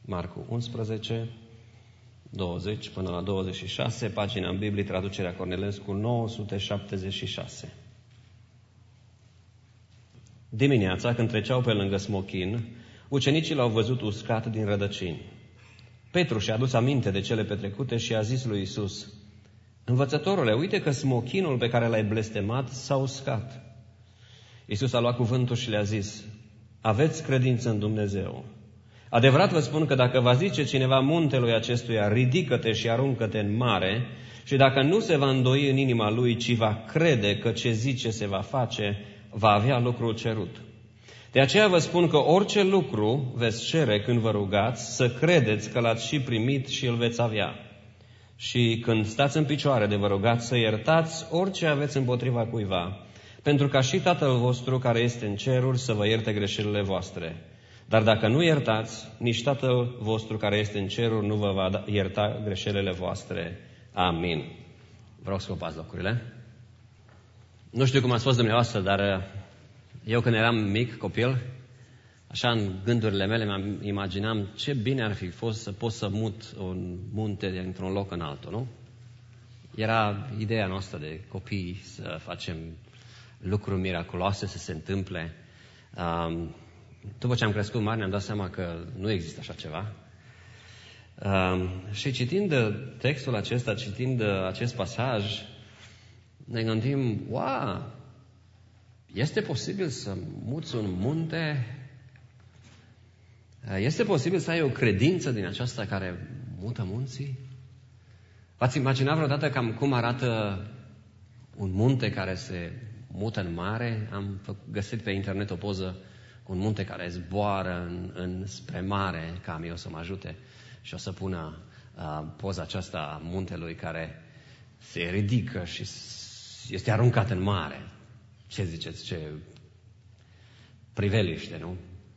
Marcu 11, 20 până la 26, pagina în Biblie, traducerea Cornilescu 976. Dimineața, când treceau pe lângă smochin, ucenicii l-au văzut uscat din rădăcini. Petru și-a adus aminte de cele petrecute și a zis lui Iisus: Învățătorule, uite că smochinul pe care l-ai blestemat s-a uscat. Iisus a luat cuvântul și le-a zis: Aveți credință în Dumnezeu. Adevărat vă spun că dacă va zice cineva muntelui acestuia, ridică-te și aruncă-te în mare, și dacă nu se va îndoi în inima lui, ci va crede că ce zice se va face, va avea lucrul cerut. De aceea vă spun că orice lucru veți cere când vă rugați, să credeți că l-ați și primit și îl veți avea. Și când stați în picioare de vă rugați, să iertați orice aveți împotriva cuiva, pentru ca și Tatăl vostru care este în ceruri să vă ierte greșelile voastre. Dar dacă nu iertați, nici Tatăl vostru care este în ceruri nu vă va ierta greșelile voastre. Amin. Vreau să ocupați locurile. Nu știu cum ați fost dumneavoastră, dar eu când eram mic, copil, așa în gândurile mele mă imaginam ce bine ar fi fost să pot să mut un munte dintr-un loc în altul, nu? Era ideea noastră de copii să facem lucruri miraculoase să se întâmple. După ce am crescut mari, ne-am dat seama că nu există așa ceva. Și citind textul acesta, citind acest pasaj, ne gândim, wow, este posibil să muți un munte? Este posibil să ai o credință din aceasta care mută munții? V-ați imaginat vreodată cam cum arată un munte care se mută în mare? Am găsit pe internet o poză cu un munte care zboară spre mare, cam eu să mă ajute, și o să pună poza aceasta a muntelui care se ridică și este aruncat în mare. Ce ziceți? Ce priveliște, nu?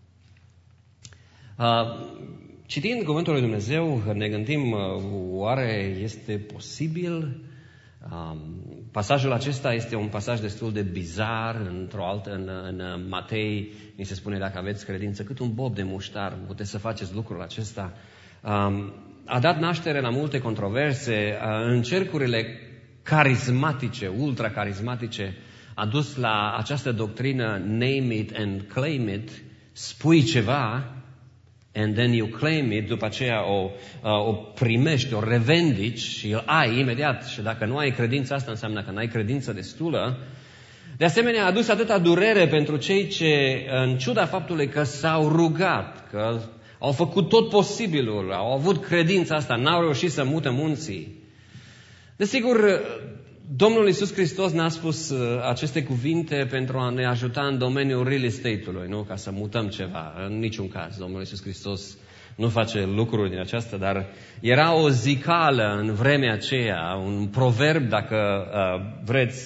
Citind Cuvântul lui Dumnezeu, ne gândim, oare este posibil? Pasajul acesta este un pasaj destul de bizar. În Matei ni se spune: dacă aveți credință cât un bob de muștar, puteți să faceți lucrul acesta. A dat naștere la multe controverse. În cercurile carismatice, ultracarismatice, a dus la această doctrină name it and claim it. Spui ceva and then you claim it, după aceea o primești, o revendici și îl ai imediat. Și dacă nu ai credința asta, înseamnă că nu ai credință destulă. De asemenea, a adus atâta durere pentru cei ce, în ciuda faptului că s-au rugat, că au făcut tot posibilul, au avut credința asta, n-au reușit să mute munții. Desigur, Domnul Iisus Hristos ne-a spus aceste cuvinte pentru a ne ajuta în domeniul real estate-ului, nu ca să mutăm ceva. În niciun caz, Domnul Iisus Hristos nu face lucruri din aceasta, dar era o zicală în vremea aceea, un proverb, dacă vreți,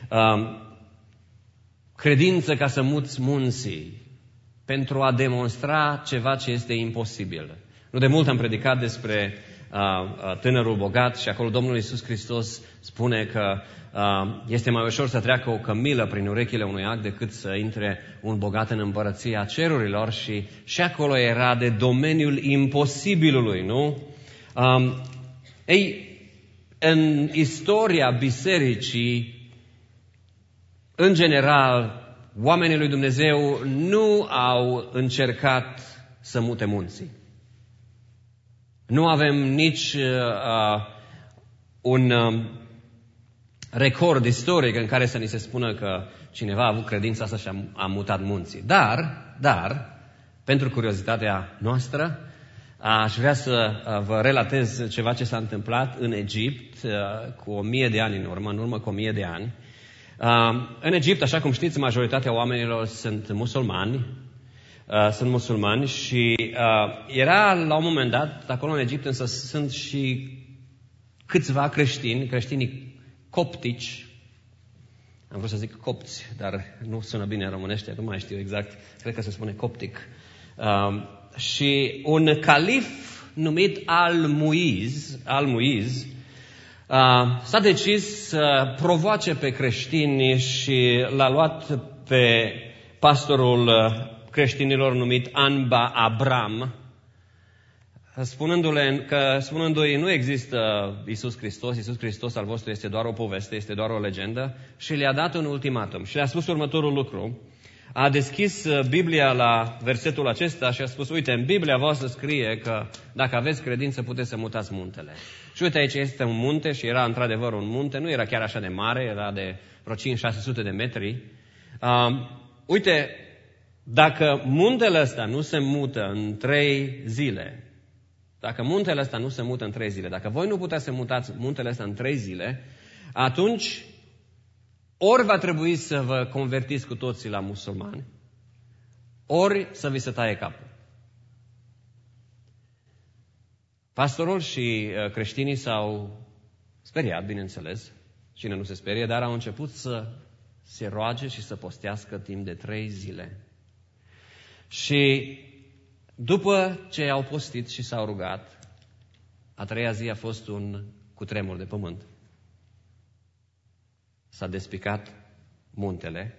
credință ca să muți munții, pentru a demonstra ceva ce este imposibil. Nu de mult am predicat despre tânărul bogat și acolo Domnul Iisus Hristos spune că este mai ușor să treacă o cămilă prin urechile unui ac decât să intre un bogat în împărăția cerurilor, și acolo era de domeniul imposibilului, nu? În istoria bisericii, în general, oamenii lui Dumnezeu nu au încercat să mute munții. Nu avem nici un record istoric în care să ni se spună că cineva a avut credința asta și a mutat munții. Dar, pentru curiozitatea noastră, aș vrea să vă relatez ceva ce s-a întâmplat în Egipt cu 1000 de ani în urmă cu 1000 de ani. În Egipt, așa cum știți, majoritatea oamenilor sunt musulmani și era la un moment dat, acolo în Egipt, însă sunt și câțiva creștinii coptici. Am vrut să zic copți, dar nu sună bine în românește, nu mai știu exact, cred că se spune coptic. Și un calif numit Al-Muiz s-a decis să provoace pe creștini și l-a luat pe pastorul creștinilor numit Anba Abram spunându-i nu există Iisus Hristos al vostru este doar o poveste, este doar o legendă, și le-a dat un ultimatum și le-a spus următorul lucru. A deschis Biblia la versetul acesta și a spus, uite, în Biblia voastră scrie că dacă aveți credință puteți să mutați muntele. Și uite, aici este un munte și era într-adevăr un munte, nu era chiar așa de mare, era de vreo 500-600 de metri. Uite, dacă muntele ăsta nu se mută în 3 zile, dacă voi nu puteți să mutați muntele ăsta în 3 zile, atunci ori va trebui să vă convertiți cu toții la musulmani, ori să vi se taie capul. Pastorul și creștinii s-au speriat, bineînțeles, cine nu se sperie, dar au început să se roage și să postească timp de 3 zile. Și după ce au postit și s-au rugat, a 3-a zi a fost un cutremur de pământ. S-a despicat muntele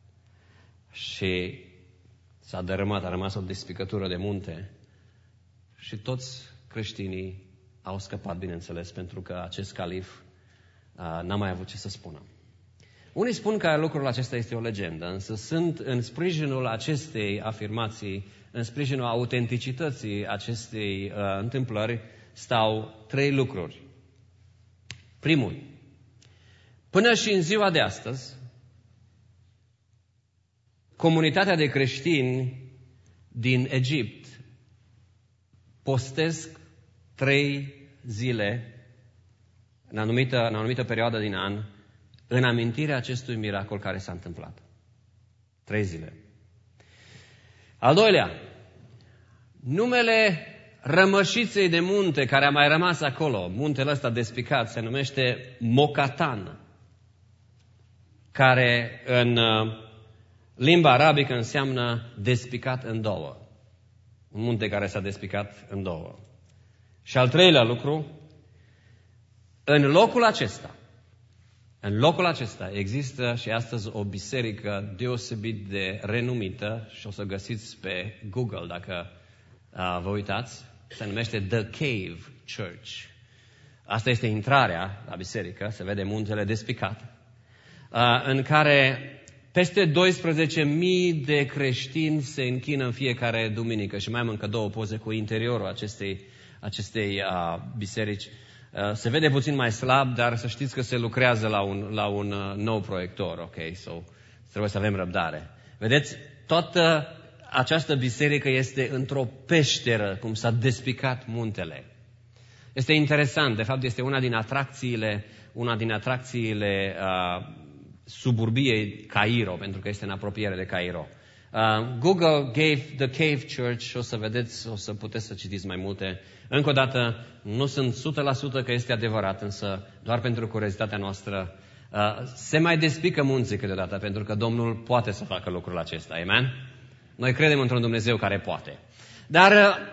și s-a dărâmat, a rămas o despicătură de munte și toți creștinii au scăpat, bineînțeles, pentru că acest calif n-a mai avut ce să spună. Unii spun că lucrul acesta este o legendă, însă sunt în sprijinul acestei afirmații, în sprijinul autenticității acestei întâmplări, stau 3 lucruri. Primul, până și în ziua de astăzi, comunitatea de creștini din Egipt postesc 3 zile în anumită perioadă din an în amintirea acestui miracol care s-a întâmplat. 3 zile. Al doilea, numele rămășiței de munte care a mai rămas acolo, muntele ăsta despicat, se numește Mocatan, care în limba arabică înseamnă despicat în 2. Un munte care s-a despicat în 2. Și al treilea lucru, în locul acesta există și astăzi o biserică deosebit de renumită și o să găsiți pe Google dacă vă uitați, se numește The Cave Church. Asta este intrarea la biserică, se vede muntele despicat, în care peste 12.000 de creștini se închină în fiecare duminică și mai am încă 2 poze cu interiorul acestei biserici. Se vede puțin mai slab, dar să știți că se lucrează la un nou proiector, ok? So, trebuie să avem răbdare. Vedeți, toată această biserică este într-o peșteră, cum s-a despicat muntele. Este interesant, de fapt este una din atracțiile suburbiei Cairo, pentru că este în apropiere de Cairo. Google The Cave Church și o să vedeți, o să puteți să citiți mai multe. Încă o dată, nu sunt 100% că este adevărat, însă doar pentru curiozitatea noastră se mai despică munții câteodată, pentru că Domnul poate să facă lucrul acesta. Amen? Noi credem într-un Dumnezeu care poate. Dar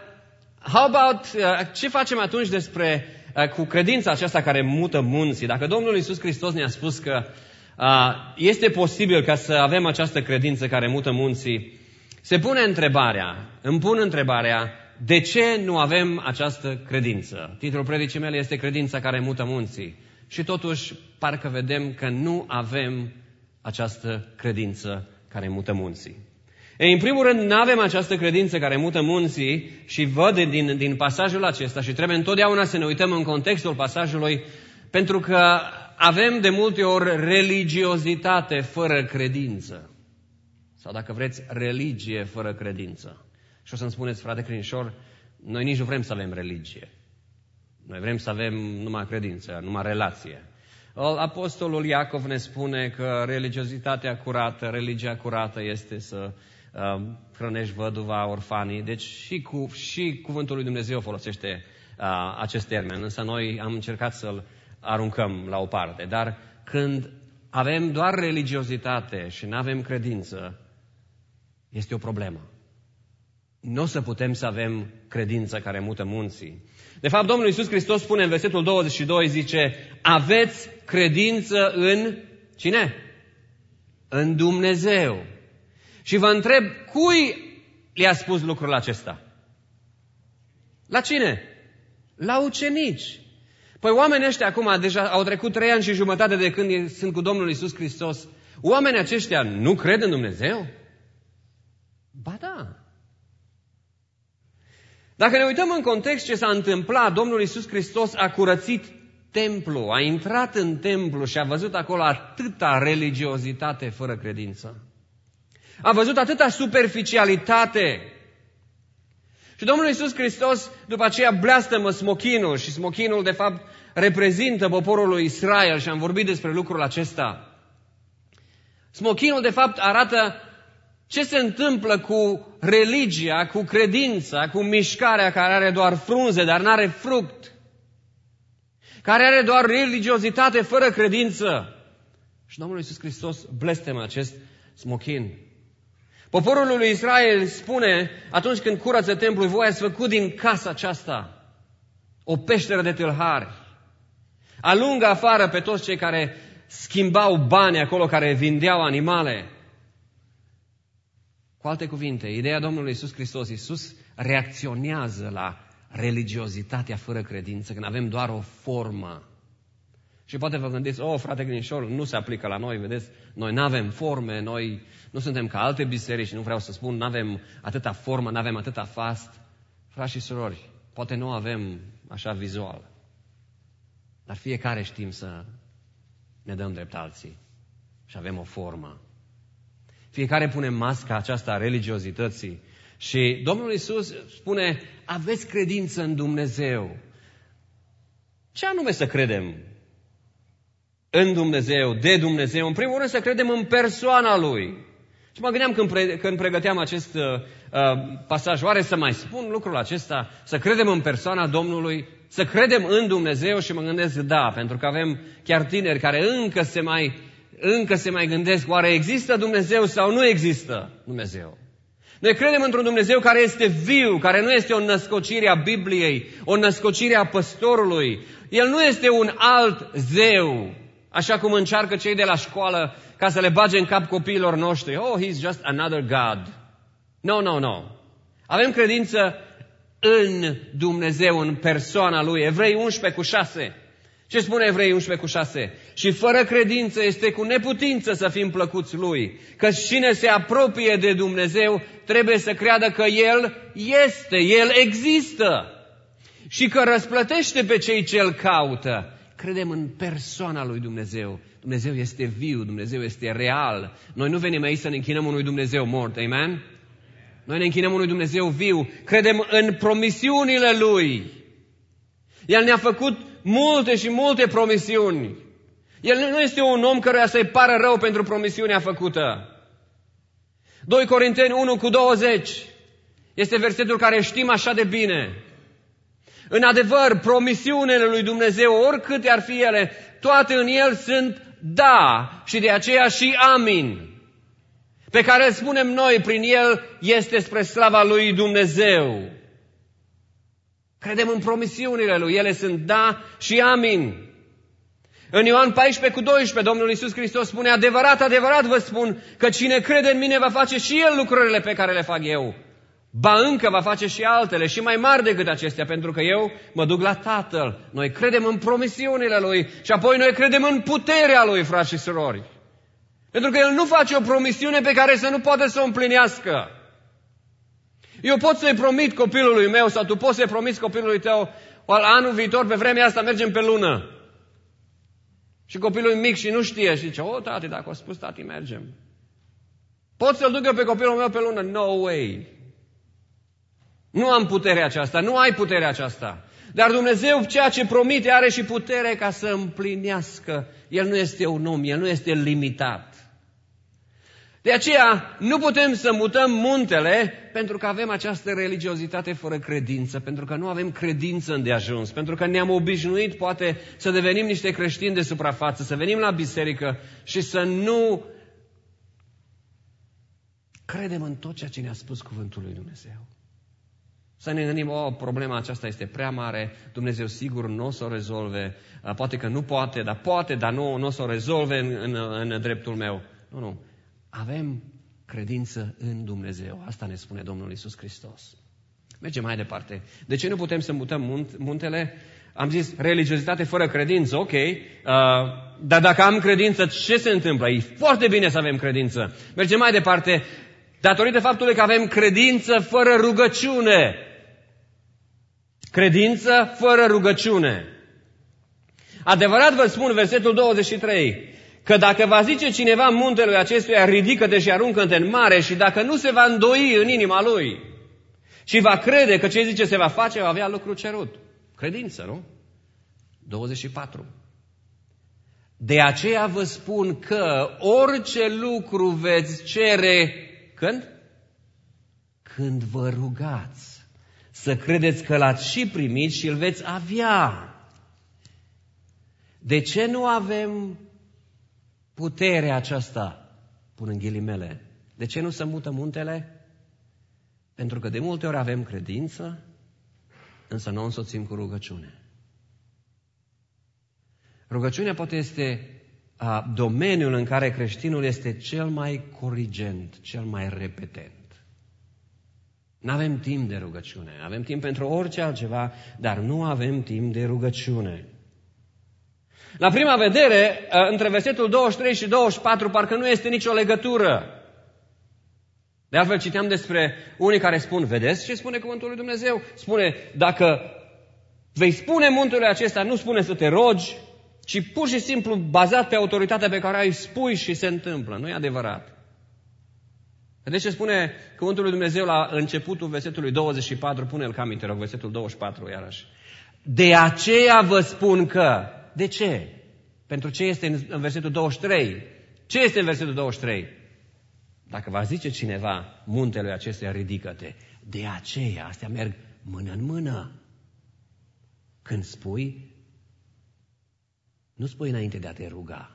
ce facem atunci cu credința aceasta care mută munții? Dacă Domnul Iisus Hristos ne-a spus că este posibil ca să avem această credință care mută munții, îmi pun întrebarea, de ce nu avem această credință? Titlul predicii mele este Credința care mută munții. Și totuși, parcă vedem că nu avem această credință care mută munții. În primul rând, nu avem această credință care mută munții și văd din pasajul acesta și trebuie întotdeauna să ne uităm în contextul pasajului, pentru că avem de multe ori religiozitate fără credință. Sau dacă vreți, religie fără credință. Și o să-mi spuneți, frate Crinișor, noi nici nu vrem să avem religie. Noi vrem să avem numai credință, numai relație. Apostolul Iacov ne spune că religia curată este să hrănești văduva, orfanii. Deci și cuvântul lui Dumnezeu folosește acest termen. Însă noi am încercat să-l aruncăm la o parte. Dar când avem doar religiozitate și nu avem credință, este o problemă. Nu o să putem să avem credință care mută munții. De fapt, Domnul Iisus Hristos spune în versetul 22, zice, aveți credință în cine? În Dumnezeu. Și vă întreb, cui le-a spus lucrul acesta? La cine? La ucenici. Păi oamenii ăștia acum deja au trecut 3 ani și jumătate de când sunt cu Domnul Iisus Hristos. Oamenii aceștia nu cred în Dumnezeu? Ba da. Dacă ne uităm în context ce s-a întâmplat, Domnul Iisus Hristos a curățit templu, a intrat în templu și a văzut acolo atâta religiozitate fără credință. A văzut atâta superficialitate. Și Domnul Iisus Hristos după aceea bleastămă smochinul și smochinul de fapt reprezintă poporul lui Israel și am vorbit despre lucrul acesta. Smochinul de fapt arată ce se întâmplă cu religia, cu credința, cu mișcarea care are doar frunze, dar n-are fruct. Care are doar religiozitate fără credință. Și Domnul Iisus Hristos blestemă acest smochin. Poporul lui Israel spune, atunci când curăță templul, voi ați făcut din casa aceasta o peșteră de tâlhari. Alungă afară pe toți cei care schimbau bani acolo, care vindeau animale. Cu alte cuvinte, ideea Domnului Iisus Hristos, Iisus reacționează la religiozitatea fără credință, când avem doar o formă. Și poate vă gândiți, frate Grinșor, nu se aplică la noi, vedeți, noi nu avem forme, noi nu suntem ca alte biserici, nu vreau să spun, nu avem atâta formă, nu avem atâta fast. Frați și surori, poate nu avem așa vizual, dar fiecare știm să ne dăm drept alții și avem o formă. Fiecare pune masca aceasta a religiozității și Domnul Iisus spune, aveți credință în Dumnezeu. Ce anume să credem în Dumnezeu, de Dumnezeu? În primul rând să credem în persoana Lui. Și mă gândeam când pregăteam acest pasaj, oare să mai spun lucrul acesta? Să credem în persoana Domnului, să credem în Dumnezeu? Și mă gândesc, da, pentru că avem chiar tineri care încă se mai gândesc, oare există Dumnezeu sau nu există Dumnezeu? Noi credem într-un Dumnezeu care este viu, care nu este o născocire a Bibliei, o născocire a păstorului. El nu este un alt zeu, așa cum încearcă cei de la școală ca să le bage în cap copiilor noștri. He's just another God. No. Avem credință în Dumnezeu, în persoana Lui. Evrei 11:6. Ce spune Evrei 11:6? Și fără credință este cu neputință să fim plăcuți Lui. Că cine se apropie de Dumnezeu trebuie să creadă că El este, El există. Și că răsplătește pe cei ce îl caută. Credem în persoana lui Dumnezeu. Dumnezeu este viu, Dumnezeu este real. Noi nu venim aici să ne închinăm unui Dumnezeu mort, amen? Noi ne închinăm unui Dumnezeu viu. Credem în promisiunile Lui. El ne-a făcut multe și multe promisiuni. El nu este un om căruia să-i pară rău pentru promisiunea făcută. 2 Corinteni 1:20 este versetul care știm așa de bine. În adevăr, promisiunile lui Dumnezeu, oricâte ar fi ele, toate în El sunt da și de aceea și amin. Pe care îl spunem noi, prin El este spre slava lui Dumnezeu. Credem în promisiunile Lui, ele sunt da și amin. În Ioan 14:12, Domnul Iisus Hristos spune, adevărat, adevărat vă spun că cine crede în mine va face și el lucrurile pe care le fac eu. Ba încă va face și altele și mai mari decât acestea, pentru că eu mă duc la Tatăl. Noi credem în promisiunile Lui și apoi noi credem în puterea Lui, frați și surori. Pentru că El nu face o promisiune pe care să nu poată să o împlinească. Eu pot să-i promit copilului meu sau tu poți să-i promiți copilului tău, anul viitor, pe vremea asta, mergem pe lună. Și copilul e mic și nu știe și zice, tati, dacă o spus tati, mergem. Pot să-l duc eu pe copilul meu pe lună? No way. Nu am puterea aceasta, nu ai puterea aceasta. Dar Dumnezeu, ceea ce promite, are și putere ca să împlinească. El nu este un om, El nu este limitat. De aceea nu putem să mutăm muntele pentru că avem această religiozitate fără credință, pentru că nu avem credință îndeajuns, pentru că ne-am obișnuit poate să devenim niște creștini de suprafață, să venim la biserică și să nu credem în tot ceea ce ne-a spus cuvântul lui Dumnezeu. Să ne gândim, problema aceasta este prea mare, Dumnezeu sigur nu o să o rezolve, poate că nu poate, dar nu o să o rezolve în dreptul meu. Nu. Avem credință în Dumnezeu. Asta ne spune Domnul Iisus Hristos. Mergem mai departe. De ce nu putem să mutăm muntele? Am zis religiozitate fără credință, ok, dar dacă am credință, ce se întâmplă? E foarte bine să avem credință. Mergem mai departe, datorită faptului că avem credință fără rugăciune. Credință fără rugăciune. Adevărat vă spun, versetul 23, că dacă va zice cineva muntelui acestuia, ridică-te și aruncă-te în mare, și dacă nu se va îndoi în inima lui și va crede că ce zice se va face, va avea lucru cerut. Credință, nu? 24. De aceea vă spun că orice lucru veți cere, când? Când vă rugați, să credeți că l-ați și primit și îl veți avea. De ce nu avem puterea aceasta, pun în ghilimele? De ce nu se mută muntele? Pentru că de multe ori avem credință, însă nu o însoțim cu rugăciune. Rugăciunea poate este domeniul în care creștinul este cel mai corigent, cel mai repetent. Nu avem timp de rugăciune, avem timp pentru orice altceva, dar nu avem timp de rugăciune. La prima vedere, între versetul 23 și 24, parcă nu este nicio legătură. De altfel, citeam despre unii care spun, vedeți ce spune cuvântul lui Dumnezeu? Spune, dacă vei spune muntelui acesta, nu spune să te rogi, ci pur și simplu bazat pe autoritatea pe care ai spui și se întâmplă. Nu e adevărat. Vedeți ce spune cuvântul lui Dumnezeu la începutul versetului 24? Pune-l ca aminte, rog, versetul 24 iarăși. De aceea vă spun că. De ce? Pentru ce este în versetul 23? Ce este în versetul 23? Dacă va zice cineva muntelui acestuia, ridică-te. De aceea, astea merg mână în mână. Când spui, nu spui înainte de a te ruga.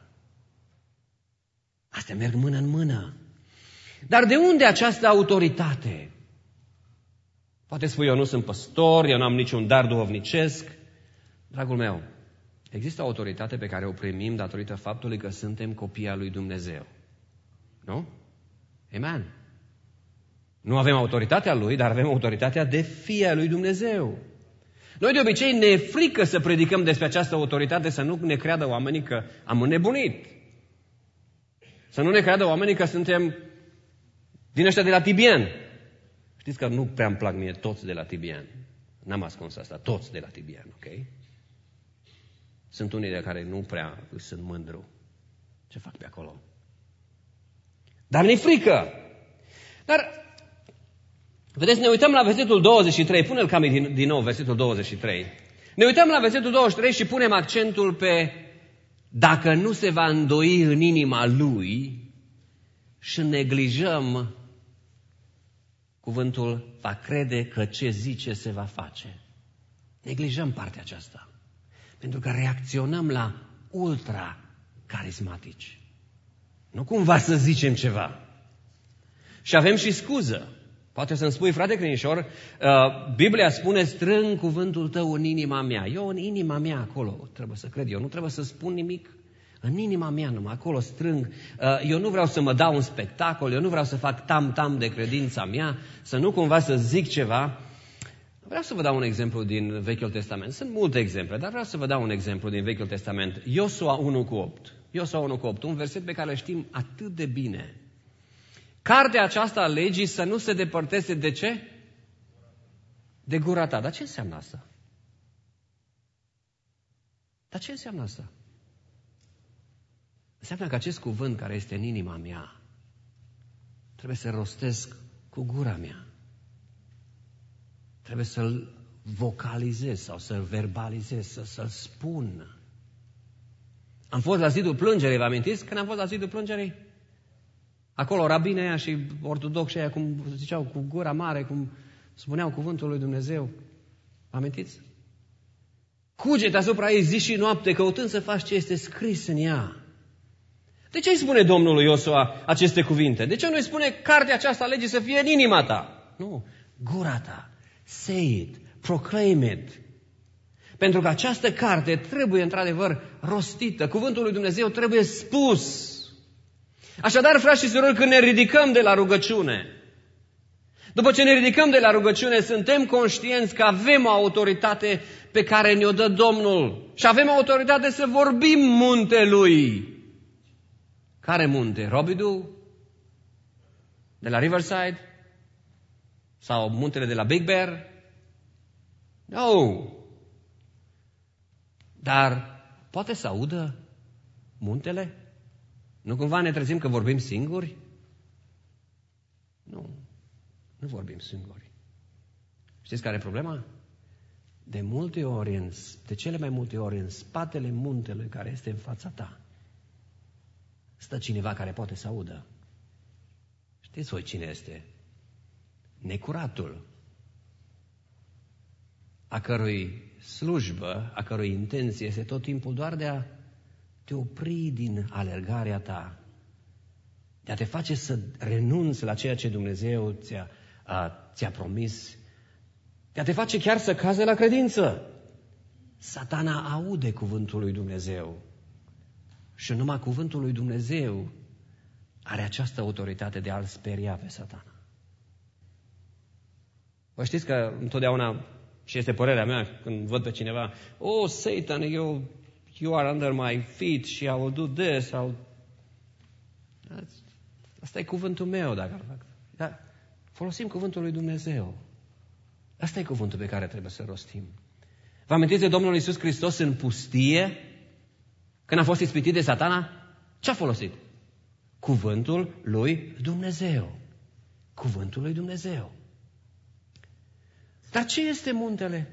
Astea merg mână în mână. Dar de unde această autoritate? Poate spui, eu nu sunt păstor, eu nu am niciun dar duhovnicesc. Dragul meu, există o autoritate pe care o primim datorită faptului că suntem copii al lui Dumnezeu. Nu? Amen. Nu avem autoritatea lui, dar avem autoritatea de fii al lui Dumnezeu. Noi de obicei ne e frică să predicăm despre această autoritate, să nu ne creadă oamenii că am înnebunit. Să nu ne creadă oamenii că suntem din ăștia de la Tibian. Știți că nu prea îmi plac mie toți de la Tibian. N-am ascuns asta, toți de la Tibian, ok? Sunt unii de care nu prea sunt mândru. Ce fac pe acolo? Dar ne-i frică. Dar, vedeți, ne uităm la versetul 23. Pune-l cam din nou, versetul 23. Ne uităm la versetul 23 și punem accentul pe dacă nu se va îndoi în inima lui și neglijăm cuvântul va crede că ce zice se va face. Neglijăm partea aceasta. Pentru că reacționăm la ultra-carismatici. Nu cumva să zicem ceva. Și avem și scuză. Poate să-mi spui, frate crinișor, Biblia spune, strâng cuvântul tău în inima mea. Eu în inima mea acolo trebuie să cred. Eu nu trebuie să spun nimic. În inima mea numai acolo strâng. Eu nu vreau să mă dau un spectacol. Eu nu vreau să fac tam-tam de credința mea. Să nu cumva să zic ceva. Vreau să vă dau un exemplu din Vechiul Testament. Sunt multe exemple, dar vreau să vă dau un exemplu din Vechiul Testament. Iosua 1:8. Iosua 1:8, un verset pe care îl știm atât de bine. Cartea aceasta a legii să nu se depărteze de ce? De gura ta. Dar ce înseamnă asta? Dar ce înseamnă asta? Înseamnă că acest cuvânt care este în inima mea trebuie să-l rostesc cu gura mea. Trebuie să-l vocalizez sau să-l verbalizez, să-l spun. Am fost la zidul plângerii, vă amintiți? Când am fost la zidul plângerii? Acolo rabinii aia și ortodoxii aia, cum ziceau, cu gura mare, cum spuneau cuvântul lui Dumnezeu. Vă amintiți? Cugete asupra ei zi și noapte, căutând să faci ce este scris în ea. De ce îi spune Domnul lui Iosua aceste cuvinte? De ce nu îi spune cartea aceasta legii să fie în inima ta? Nu, gura ta. Say it, proclaim it. Pentru că această carte trebuie într-adevăr rostită. Cuvântul lui Dumnezeu trebuie spus. Așadar, frați și surori, când ne ridicăm de la rugăciune, După ce ne ridicăm de la rugăciune, suntem conștienți că avem o autoritate pe care ne-o dă Domnul și avem autoritate să vorbim muntelui. Care munte? Robidoux? De la Riverside? Sau muntele de la Big Bear? Nu. Dar poate să audă muntele? Nu cumva ne trezim că vorbim singuri? Nu. Nu vorbim singuri. Știți care e problema? De cele mai multe ori, în spatele muntelui care este în fața ta, stă cineva care poate să audă. Știți voi cine este? Necuratul, a cărui slujbă, a cărui intenție este tot timpul doar de a te opri din alergarea ta, de a te face să renunți la ceea ce Dumnezeu ți-a promis, de a te face chiar să cazi la credință. Satana aude cuvântul lui Dumnezeu și numai cuvântul lui Dumnezeu are această autoritate de a-l speria pe Satana. Vă știți că întotdeauna, și este părerea mea când văd pe cineva, Satan, you are under my feet și I will do this. Asta e cuvântul meu, dacă îl fac. Dar folosim cuvântul lui Dumnezeu. Asta e cuvântul pe care trebuie să rostim. Vă amintiți de Domnul Iisus Hristos în pustie? Când a fost ispitit de Satana? Ce a folosit? Cuvântul lui Dumnezeu. Cuvântul lui Dumnezeu. Dar ce este muntele?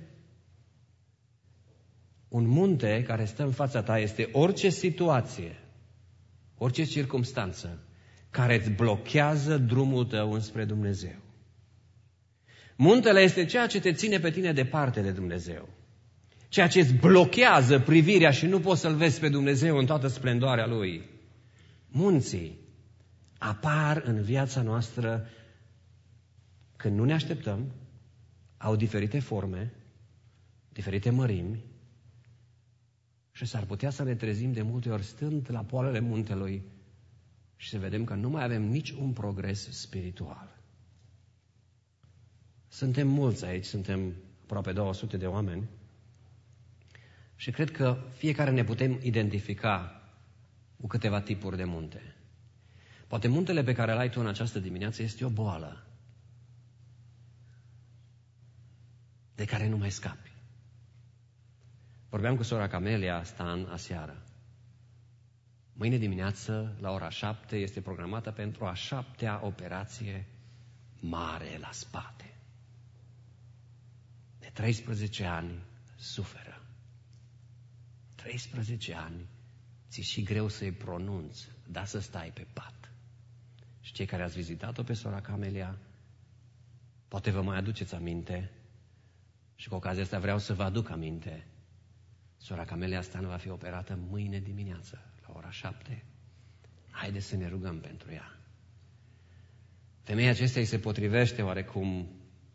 Un munte care stă în fața ta este orice situație, orice circumstanță care îți blochează drumul tău înspre Dumnezeu. Muntele este ceea ce te ține pe tine departe de Dumnezeu. Ceea ce îți blochează privirea și nu poți să-L vezi pe Dumnezeu în toată splendoarea Lui. Munții apar în viața noastră când nu ne așteptăm, au diferite forme, diferite mărimi și s-ar putea să ne trezim de multe ori stând la poalele muntelui și să vedem că nu mai avem nici un progres spiritual. Suntem mulți aici, suntem aproape 200 de oameni și cred că fiecare ne putem identifica cu câteva tipuri de munte. Poate muntele pe care l-ai tu în această dimineață este o boală de care nu mai scapi. Vorbeam cu sora Camelia Stan aseară. Mâine dimineață, la ora 7, este programată pentru a 7-a operație mare la spate. De 13 ani suferă. 13 ani, ți-e și greu să-i pronunți, dar să stai pe pat. Și cei care ați vizitat-o pe sora Camelia, poate vă mai aduceți aminte, și cu ocazia asta vreau să vă aduc aminte. Sora Camelia Stan va fi operată mâine dimineață, la ora 7. Haideți să ne rugăm pentru ea. Femeia acesteia îi se potrivește oarecum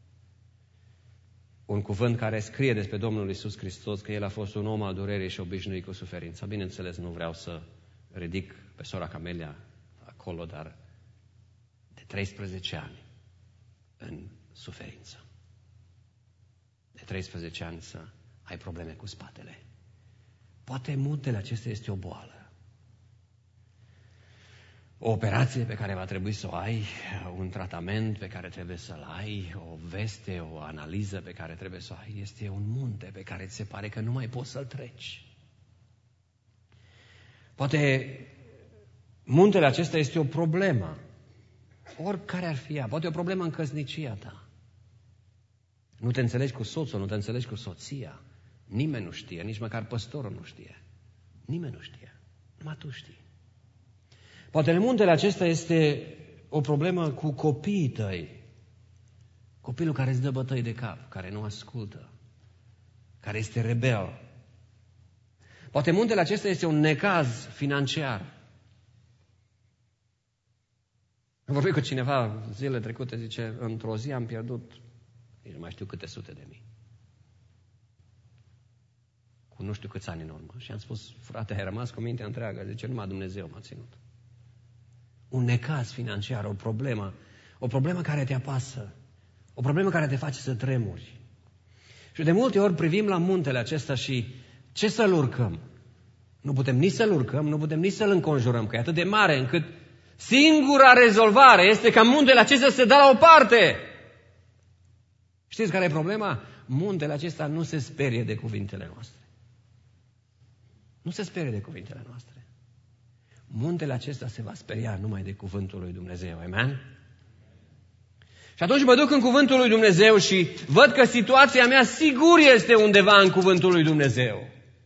un cuvânt care scrie despre Domnul Iisus Hristos, că El a fost un om al durerii și obișnuit cu suferința. Bineînțeles, nu vreau să ridic pe sora Camelia acolo, dar de 13 ani în suferință. De 13 ani să ai probleme cu spatele. Poate muntele acesta este o boală. O operație pe care va trebui să o ai, un tratament pe care trebuie să-l ai, o veste, o analiză pe care trebuie să o ai, este un munte pe care ți se pare că nu mai poți să-l treci. Poate muntele acesta este o problemă, oricare ar fi ea, poate o problemă în căsnicia ta. Nu te înțelegi cu soțul, nu te înțelegi cu soția. Nimeni nu știe, nici măcar păstorul nu știe. Nimeni nu știe, numai tu știi. Poate muntele acesta este o problemă cu copiii tăi. Copilul care îți dă bătăi de cap, care nu ascultă, care este rebel. Poate muntele acesta este un necaz financiar. Am vorbit cu cineva zilele trecute, zice, într-o zi am pierdut, nu mai știu câte sute de mii. Cu nu știu câți ani în urmă. Și am spus, frate, ai rămas cu mintea întreagă. Zice, numai Dumnezeu m-a ținut. Un necaz financiar, o problemă care te apasă. O problemă care te face să tremuri. Și de multe ori privim la muntele acesta și ce să-l urcăm? Nu putem nici să-l urcăm, nu putem nici să-l înconjurăm, că e atât de mare încât singura rezolvare este ca muntele acesta să se dea la o parte. Știți care e problema? Muntele acesta nu se sperie de cuvintele noastre. Nu se sperie de cuvintele noastre. Muntele acesta se va speria numai de cuvântul lui Dumnezeu. Amen? Și atunci mă duc în cuvântul lui Dumnezeu și văd că situația mea sigur este undeva în cuvântul lui Dumnezeu.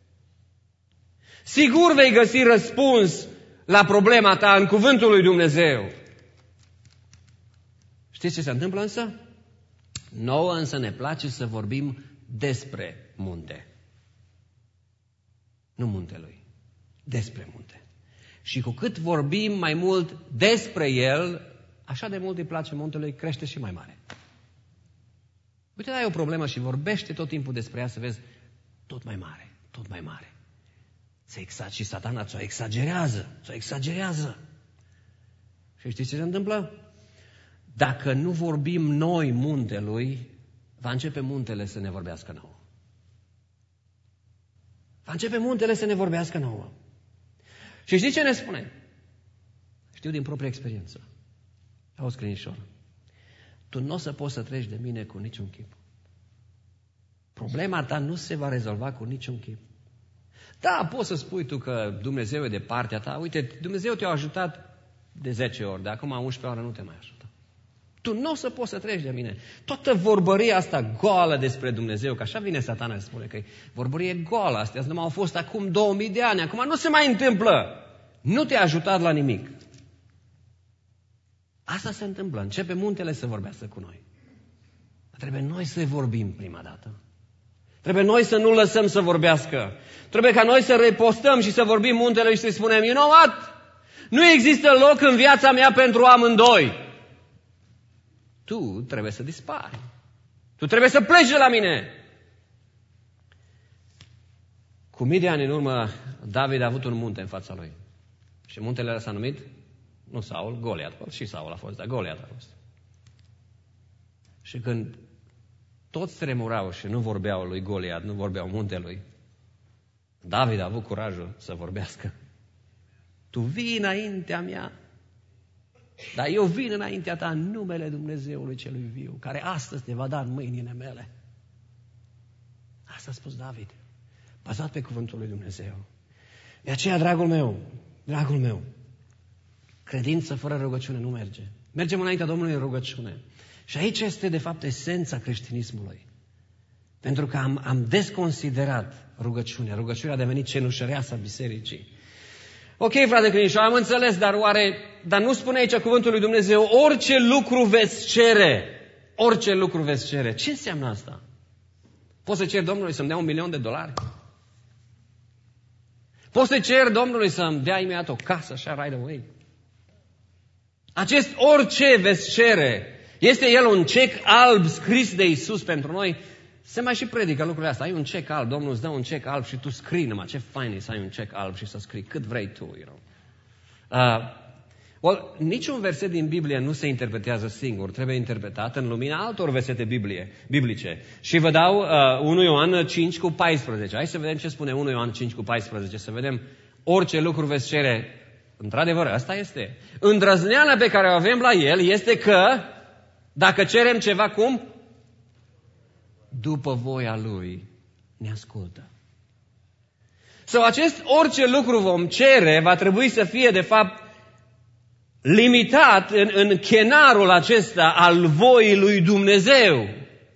Sigur vei găsi răspuns la problema ta în cuvântul lui Dumnezeu. Știți ce se întâmplă însă? Nouă însă ne place să vorbim despre munte. Nu muntelui, despre munte. Și cu cât vorbim mai mult despre el, așa de mult îi place muntelui, crește și mai mare. Uite, ai o problemă și vorbește tot timpul despre ea, să vezi tot mai mare, tot mai mare. Și Satana ți-o exagerează. Și știți ce se întâmplă? Dacă nu vorbim noi muntelui, va începe muntele să ne vorbească nouă. Va începe muntele să ne vorbească nouă. Și știți ce ne spune? Știu din proprie experiență. Auzi, crinișor, tu nu o să poți să treci de mine cu niciun chip. Problema ta nu se va rezolva cu niciun chip. Da, poți să spui tu că Dumnezeu e de partea ta. Uite, Dumnezeu te-a ajutat de 10 ori, de acum 11 ore nu te mai ajută. Tu nu o să poți să treci de mine. Toată vorbăria asta goală despre Dumnezeu, că așa vine Satana să spune că e vorbărie goală, astea nu au fost acum 2000 de ani, acum nu se mai întâmplă. Nu te-a ajutat la nimic. Asta se întâmplă, începe muntele să vorbească cu noi. Trebuie noi să vorbim prima dată. Trebuie noi să nu lăsăm să vorbească. Trebuie ca noi să repostăm și să vorbim muntele și să-i spunem, you know what? Nu există loc în viața mea pentru amândoi. Tu trebuie să dispari. Tu trebuie să pleci de la mine. Cu mii de ani în urmă, David a avut un munte în fața lui. Și muntele ăla s-a numit, nu Saul, Goliat. Și Saul a fost, dar Goliat a fost. Și când toți tremurau și nu vorbeau lui Goliat, nu vorbeau muntelui, David a avut curajul să vorbească. Tu vii înaintea mea, dar eu vin înaintea ta în numele Dumnezeului celui viu, care astăzi te va da în mâinile mele. Asta a spus David, bazat pe cuvântul lui Dumnezeu. De aceea, dragul meu, credință fără rugăciune nu merge. Mergem înaintea Domnului în rugăciune. Și aici este, de fapt, esența creștinismului. Pentru că am desconsiderat rugăciunea. Rugăciunea a devenit cenușăreasa bisericii. Ok, frate crinișor, am înțeles, dar nu spune aici cuvântul lui Dumnezeu, orice lucru veți cere. Orice lucru veți cere. Ce înseamnă asta? Poți să ceri Domnului să-mi dea $1.000.000? Poți să ceri Domnului să-mi dea imediat o casă, așa, right away? Acest orice veți cere, este el un cec alb scris de Iisus pentru noi? Se mai și predică lucrurile astea. Ai un cec alb, Domnul îți dă un cec alb și tu scrii numai. Ce fain e să ai un cec alb și să scrii cât vrei tu, niciun verset din Biblie nu se interpretează singur. Trebuie interpretat în lumina altor versete biblice. Și vă dau 1 Ioan 5 cu 14. Hai să vedem ce spune 1 Ioan 5 cu 14. Să vedem orice lucru veți cere. Într-adevăr, asta este. Îndrăzneala pe care o avem la el este că dacă cerem ceva cum? După voia lui ne ascultă. Sau acest orice lucru vom cere va trebui să fie de fapt limitat în chenarul acesta al voii lui Dumnezeu.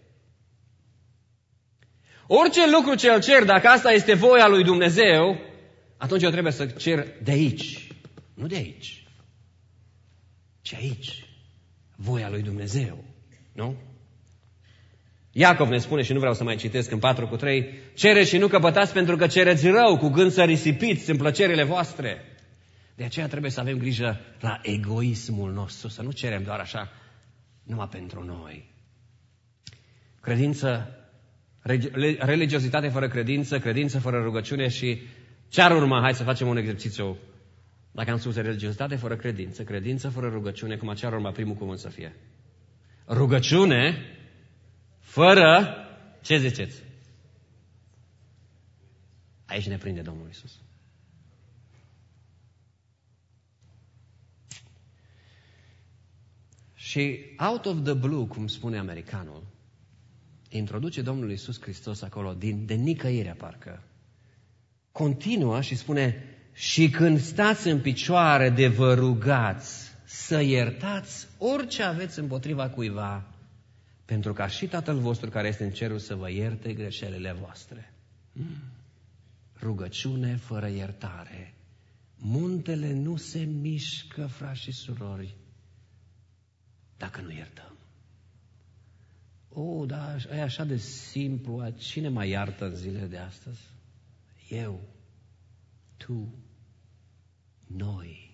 Orice lucru ce îl cer, dacă asta este voia lui Dumnezeu, atunci eu trebuie să cer de aici. Nu de aici, ci aici. Voia lui Dumnezeu. Nu? Iacov ne spune, și nu vreau să mai citesc în 4 cu 3, cereți și nu căpătați pentru că cereți rău, cu gând să risipiți în plăcerile voastre. De aceea trebuie să avem grijă la egoismul nostru, să nu cerem doar așa, numai pentru noi. Credință, religiozitate fără credință, credință fără rugăciune și ce ar urma? Hai să facem un exercițiu. Dacă am spus religiozitate fără credință, credință fără rugăciune, cum ce ar urma primul cuvânt să fie? Rugăciune Fără, ce ziceți? Aici ne prinde Domnul Iisus. Și out of the blue, cum spune americanul, introduce Domnul Iisus Hristos acolo, de nicăiere parcă. Continuă și spune, și când stați în picioare de vă rugați să iertați orice aveți împotriva cuiva, pentru ca și Tatăl vostru care este în cerul să vă ierte greșelile voastre. Rugăciune fără iertare. Muntele nu se mișcă, frați și surori, dacă nu iertăm. Da, e așa de simplu. Cine mai iartă în zilele de astăzi? Eu, tu, noi.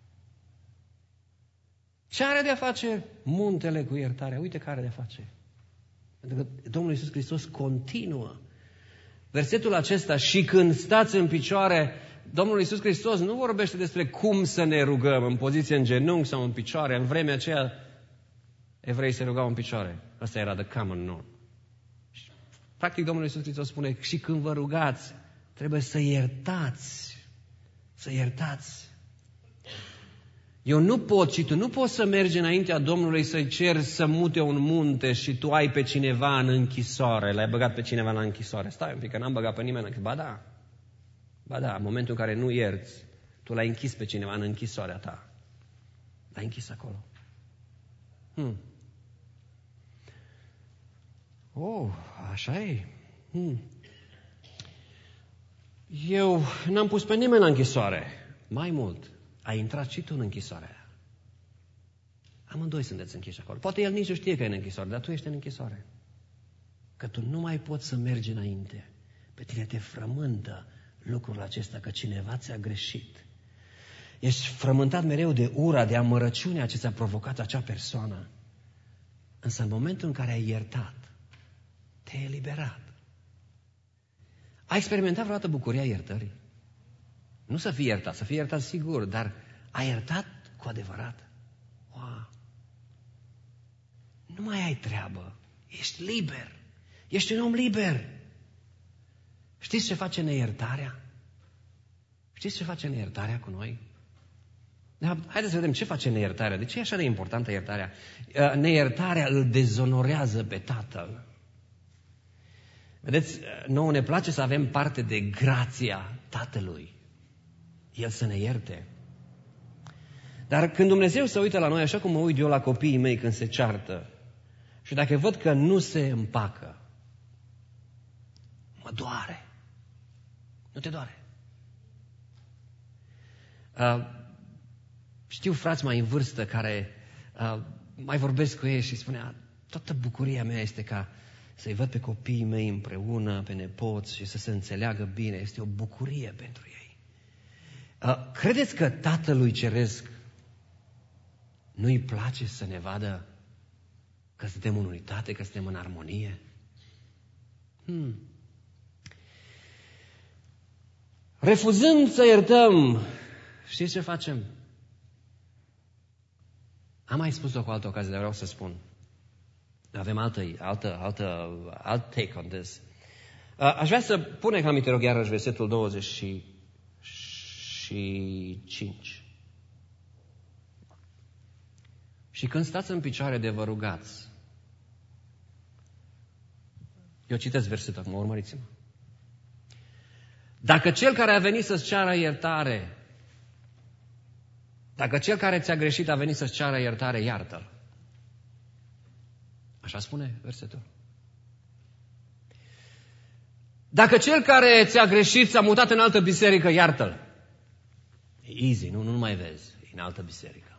Ce are de a face muntele cu iertarea? Uite care are de a face. Pentru că Domnul Iisus Hristos continuă. Versetul acesta, și când stați în picioare, Domnul Iisus Hristos nu vorbește despre cum să ne rugăm, în poziție în genunchi sau în picioare. În vremea aceea, evreii se rugau în picioare. Asta era the common norm. Practic, Domnul Iisus Hristos spune, și când vă rugați, trebuie să iertați. Să iertați. Eu nu pot și tu nu poți să mergi înaintea Domnului să-i ceri să mute un munte și tu ai pe cineva în închisoare. L-ai băgat pe cineva la închisoare. Stai un pic, că n-am băgat pe nimeni în închisoare. Ba da, în momentul în care nu ierți, tu l-ai închis pe cineva în închisoarea ta. L-ai închis acolo. Așa e. Eu n-am pus pe nimeni la închisoare. Mai mult, ai intrat și tu în închisoarea aia. Amândoi sunteți închiși acolo. Poate el nici nu știe că e în închisoare, dar tu ești în închisoare. Că tu nu mai poți să mergi înainte. Pe tine te frământă lucrul acesta, că cineva ți-a greșit. Ești frământat mereu de ura, de amărăciunea ce ți-a provocat acea persoană. Însă în momentul în care ai iertat, te-ai eliberat. Ai experimentat vreodată bucuria iertării? Nu să fii iertat, să fii iertat sigur, dar ai iertat cu adevărat. Wow. Nu mai ai treabă. Ești liber. Ești un om liber. Știți ce face neiertarea? Știți ce face neiertarea cu noi? Haideți să vedem ce face neiertarea. De ce e așa de importantă iertarea? Neiertarea îl dezonorează pe Tatăl. Vedeți, nouă ne place să avem parte de grația Tatălui. El să ne ierte. Dar când Dumnezeu se uită la noi, așa cum mă uit eu la copiii mei când se ceartă, și dacă văd că nu se împacă, mă doare. Nu te doare? Știu frați mai în vârstă care mai vorbesc cu ei și spunea, toată bucuria mea este ca să-i văd pe copiii mei împreună, pe nepoți și să se înțeleagă bine. Este o bucurie pentru ei. Credeți că Tatălui Ceresc nu-i place să ne vadă că suntem în unitate, că suntem în armonie? Refuzând să iertăm, știți ce facem? Am mai spus-o cu altă ocazie, dar vreau să spun. Avem alt take on this. Aș vrea să punem ca aminte, rog, iarăși versetul 25. Și când stați în picioare de vă rugați, eu citesc versetul acum, urmăriți-mă. Dacă cel care a venit să-ți ceară iertare, dacă cel care ți-a greșit a venit să-ți ceară iertare, iartă-l. Așa spune versetul. Dacă cel care ți-a greșit s-a mutat în altă biserică, iartă-l. E easy, nu mai vezi, e în altă biserică.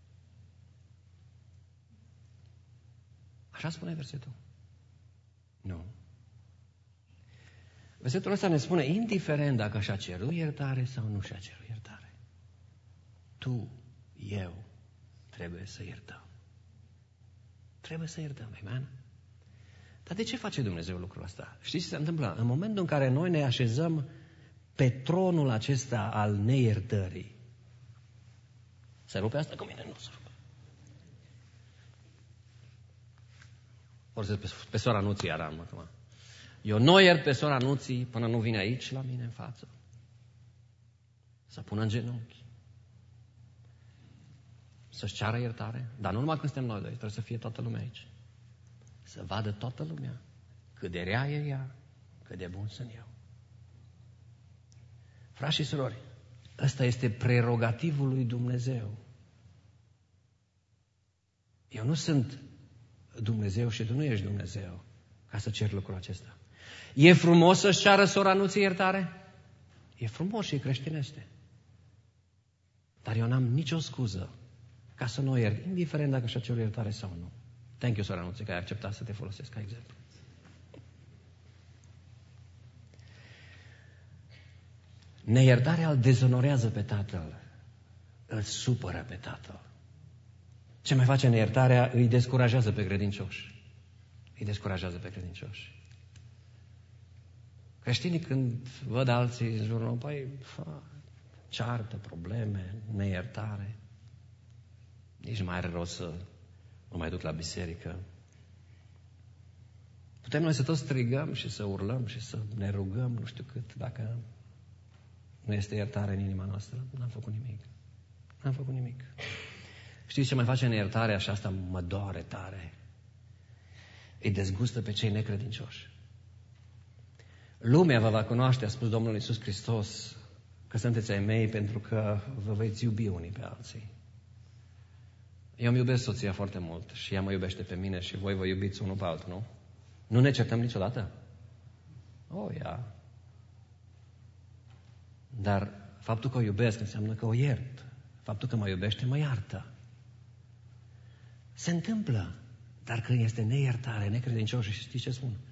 Așa spune versetul? Nu. Versetul ăsta ne spune, indiferent dacă și-a cerut iertare sau nu și-a cerut iertare, tu, eu, trebuie să iertăm. Trebuie să iertăm, amen? Dar de ce face Dumnezeu lucrul ăsta? Știți ce se întâmplă? În momentul în care noi ne așezăm pe tronul acesta al neiertării, se rupe asta cu mine? Nu se rupe. Folosesc pe sora Nuții Aram acum. Eu nu iert pe sora Nuții până nu vine aici la mine în față. Să pună în genunchi. Să-și ceară iertare. Dar nu numai când suntem noi doi, trebuie să fie toată lumea aici. Să vadă toată lumea cât de rea e ea, cât de bun sunt eu. Frați și surori, ăsta este prerogativul lui Dumnezeu. Eu nu sunt Dumnezeu și tu nu ești Dumnezeu ca să cer lucrul acesta. E frumos să-și ceară sora Nuții iertare? E frumos și e creștinește. Dar eu n-am nicio scuză ca să nu o iert, indiferent dacă și-a cerut iertare sau nu. Thank you, sora Nuții, că ai acceptat să te folosesc ca exemplu. Neiertarea îl dezonorează pe tatăl, îl supără pe tatăl. Ce mai face neiertarea? Îi descurajează pe credincioși. Îi descurajează pe credincioși. Creștinii când văd alții în jurul, păi, ceartă, probleme, neiertare, nici nu mai are rost să mă mai duc la biserică. Putem noi să tot strigăm și să urlăm și să ne rugăm, nu știu cât, dacă nu este iertare în inima noastră, n-am făcut nimic. N-am făcut nimic. Știți ce mai face neiertarea și asta mă doare tare? Îi dezgustă pe cei necredincioși. Lumea vă va cunoaște, a spus Domnul Iisus Hristos, că sunteți ai mei pentru că vă veți iubi unii pe alții. Eu îmi iubesc soția foarte mult și ea mă iubește pe mine și voi vă iubiți unul pe altul, nu? Nu ne certăm niciodată? Ia. Dar faptul că o iubesc înseamnă că o iert. Faptul că mă iubește mă iartă. Se întâmplă. Dar când este neiertare, necredincioș, și știți ce spun?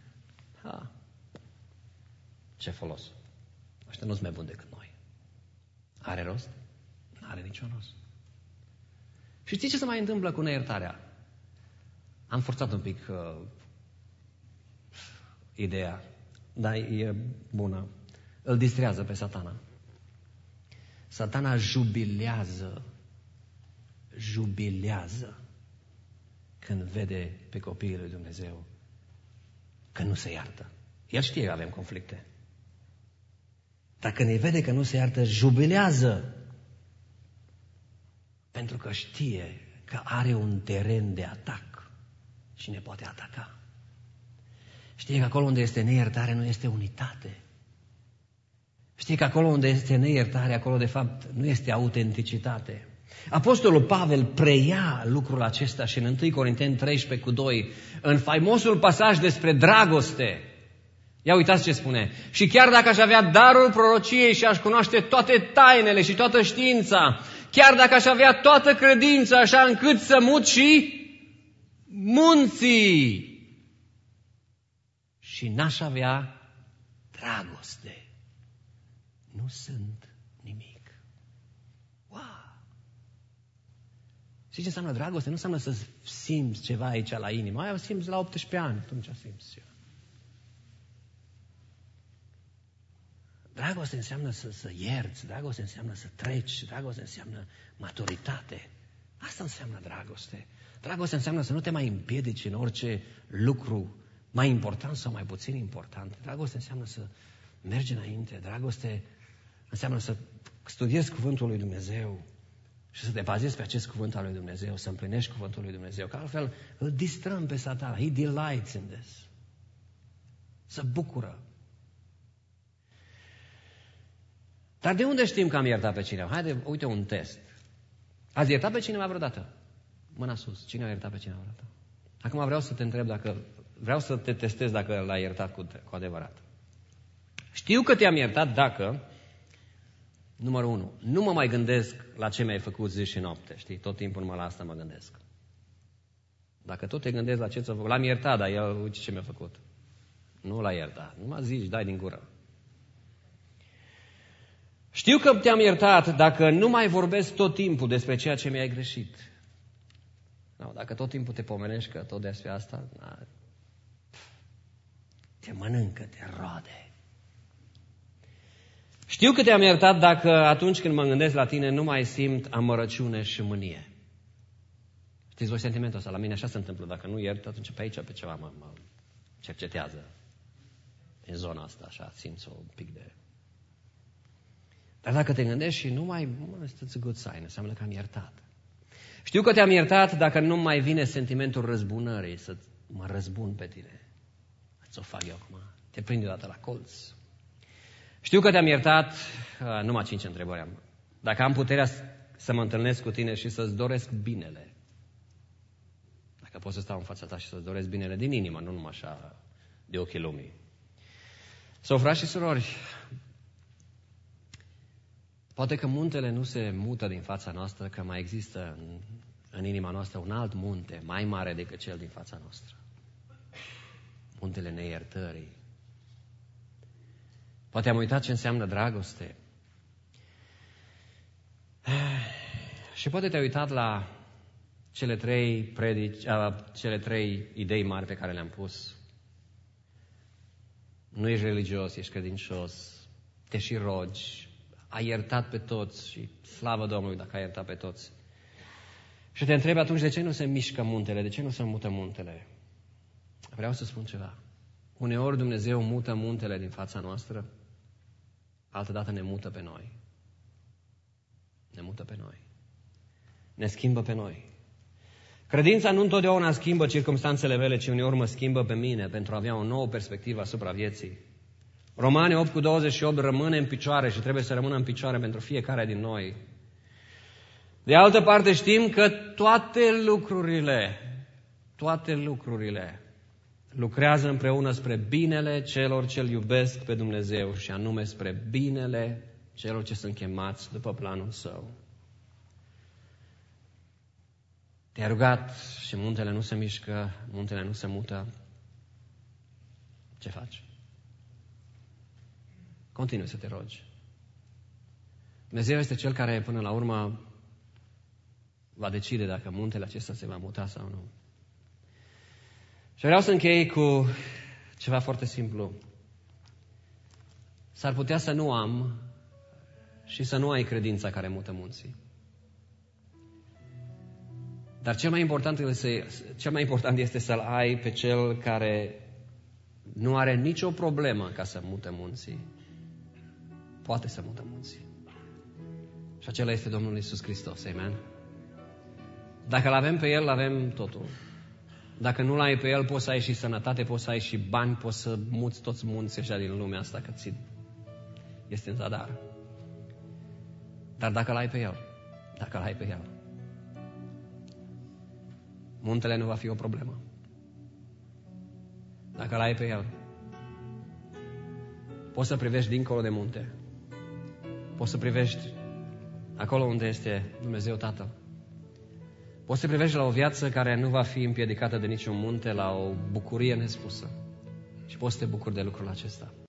Ce folos? Ăștia nu-s mai buni decât noi. Are rost? N-are niciun rost. Și știți ce se mai întâmplă cu neiertarea? Am forțat un pic ideea, dar e bună. Îl distrează pe Satana. Satana jubilează când vede pe copiii lui Dumnezeu că nu se iartă. El știe că avem conflicte. Dar când îi vede că nu se iartă, jubilează. Pentru că știe că are un teren de atac și ne poate ataca. Știe că acolo unde este neiertare nu este unitate. Știe că acolo unde este neiertare, acolo de fapt nu este autenticitate. Apostolul Pavel preia lucrul acesta și în 1 Corinteni 13:2, în faimosul pasaj despre dragoste. Ia uitați ce spune. Și chiar dacă aș avea darul prorociei și aș cunoaște toate tainele și toată știința, chiar dacă aș avea toată credința așa încât să mut și munții și n-aș avea dragoste, nu sunt nimic. Wow! Știi ce înseamnă dragoste? Nu înseamnă să simți ceva aici la inimă. Aia o simți la 18 ani, atunci simți ceva. Dragoste înseamnă să ierți, dragoste înseamnă să treci, dragoste înseamnă maturitate. Asta înseamnă dragoste. Dragoste înseamnă să nu te mai împiedici în orice lucru mai important sau mai puțin important. Dragoste înseamnă să mergi înainte. Dragoste înseamnă să studiezi cuvântul lui Dumnezeu și să te bazezi pe acest cuvânt al lui Dumnezeu, să împlinești cuvântul lui Dumnezeu. Că altfel îl distrăm pe Satana. He delights in this. Se bucură. Dar de unde știm că am iertat pe cineva? Haide, uite un test. Ați iertat pe cineva vreodată? Mâna sus. Cine a iertat pe cineva vreodată? Acum vreau să te întreb vreau să te testez dacă l-ai iertat cu adevărat. Știu că te-am iertat dacă, numărul 1, nu mă mai gândesc la ce mi-ai făcut zi și noapte. Știi? Tot timpul numai la asta mă gândesc. Dacă tot te gândești la ce ți-a făcut, l-am iertat, dar el, uite ce mi-a făcut. Nu l-a iertat. Nu mă zici, dai din gură. Știu că te-am iertat dacă nu mai vorbesc tot timpul despre ceea ce mi-ai greșit. No, dacă tot timpul te pomenești că tot despre asta, te mănâncă, te roade. Știu că te-am iertat dacă atunci când mă gândesc la tine nu mai simt amărăciune și mânie. Știți voi sentimentul ăsta? La mine așa se întâmplă. Dacă nu iert, atunci pe aici, pe ceva mă cercetează. În zona asta, așa, simți un pic de... Dar dacă te gândești și nu mai... It's a good sign, înseamnă că am iertat. Știu că te-am iertat dacă nu mai vine sentimentul răzbunării, să mă răzbun pe tine. Ți-o fac eu acum. Te prind odată la colț. Știu că te-am iertat, numai 5 întrebări am. Dacă am puterea să mă întâlnesc cu tine și să-ți doresc binele. Dacă pot să stau în fața ta și să-ți doresc binele din inimă, nu numai așa de ochii lumii. Frați și surori, poate că muntele nu se mută din fața noastră, că mai există în inima noastră un alt munte mai mare decât cel din fața noastră. Muntele neiertării. Poate am uitat ce înseamnă dragoste. Și poate te-ai uitat la cele 3 idei mari pe care le-am pus. Nu ești religios, ești credincios, te și rogi, ai iertat pe toți și slavă Domnului dacă ai iertat pe toți. Și te întrebi atunci de ce nu se mișcă muntele, de ce nu se mută muntele. Vreau să spun ceva. Uneori Dumnezeu mută muntele din fața noastră, altădată ne mută pe noi. Ne mută pe noi. Ne schimbă pe noi. Credința nu întotdeauna schimbă circumstanțele mele, ci uneori mă schimbă pe mine pentru a avea o nouă perspectivă asupra vieții. Romani 8:28 rămâne în picioare și trebuie să rămână în picioare pentru fiecare din noi. De altă parte știm că toate lucrurile lucrează împreună spre binele celor ce-L iubesc pe Dumnezeu și anume spre binele celor ce sunt chemați după planul Său. Te-ai rugat și muntele nu se mișcă, muntele nu se mută. Ce faci? Continui să te rogi. Dumnezeu este Cel care până la urmă va decide dacă muntele acesta se va muta sau nu. Și vreau să închei cu ceva foarte simplu. S-ar putea să nu am și să nu ai credința care mută munții. Dar cel mai important este să-L ai pe Cel care nu are nicio problemă ca să mute munții. Poate să mută munții. Și acela este Domnul Iisus Hristos. Amen? Dacă l-avem pe El, avem totul. Dacă nu l-ai pe El, poți să ai și sănătate, poți să ai și bani, poți să muți toți munții ăștia din lumea asta, că ți este în zadar. Dar dacă l-ai pe El, muntele nu va fi o problemă. Dacă l-ai pe El, poți să privești dincolo de munte. Poți să privești acolo unde este Dumnezeu Tatăl. Poți să privești la o viață care nu va fi împiedicată de niciun munte, la o bucurie nespusă. Și poți să te bucuri de lucrul acesta.